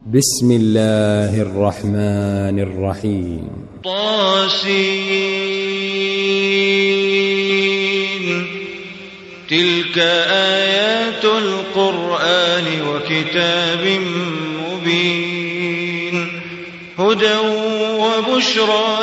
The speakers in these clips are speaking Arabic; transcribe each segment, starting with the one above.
بسم الله الرحمن الرحيم. طاسين. تلك آيات القرآن وكتاب مبين هدى وبشرى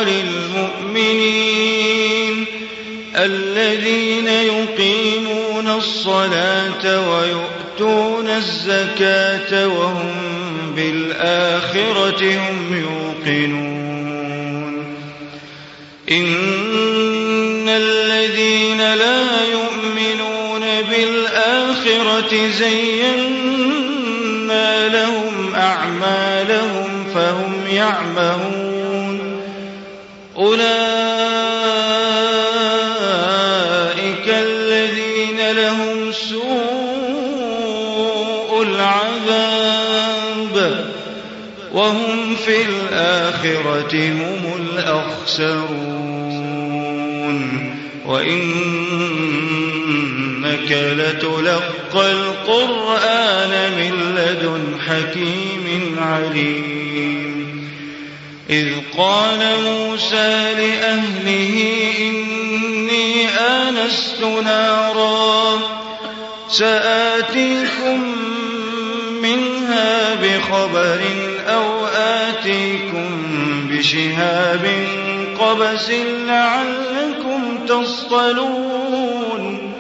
للمؤمنين الذين يقيمون الصلاة ويؤتون الزكاة وهم بالآخرة هم يوقنون. إن الذين لا يؤمنون بالآخرة زينا لهم أعمالهم فهم يعمهون. أولئك الذين لهم سوء العذاب وهم في الآخرة هم الأخسرون. وإنك لتلقى القرآن من لدن حكيم عليم. إذ قال موسى لأهله إني آنست نارا سآتيكم منها بخبر أو آتيكم بشهاب قبس لعلكم تصطلون.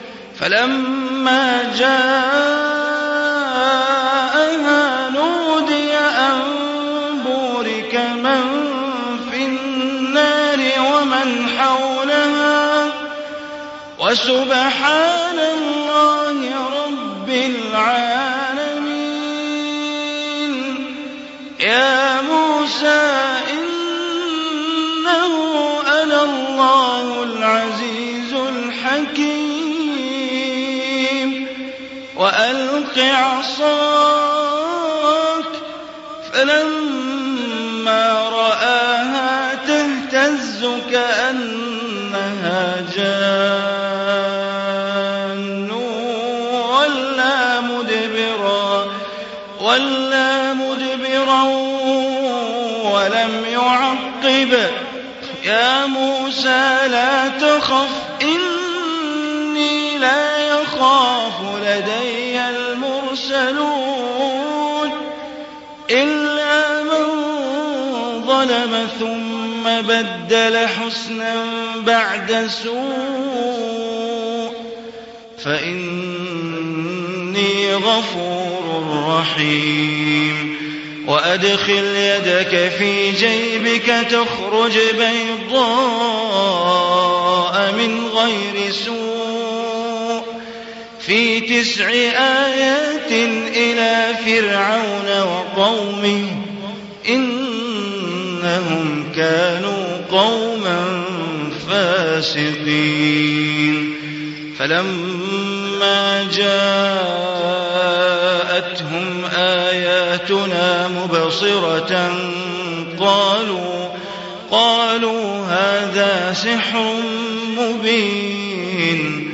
فلما جاءها نودي أن بورك من في النار ومن حولها وسبحان الله رب العالمين. يا موسى إنه أنا الله العزيز الحكيم وألق عصاك. فلما رآها تهتز كأنها جان ولا مدبرا ولم يعقب. يا موسى لا تخف إني لا يخاف لدي المرسلون إلا من ظلم ثم بدل حسنا بعد سوء فإني غفور رحيم. وأدخل يدك في جيبك تخرج بيضاء من غير سوء في 9 آيات إلى فرعون وقومه إنهم كانوا قوما فاسقين. فلما جاءتهم آياتنا مبصرة قالوا هذا سحر مبين.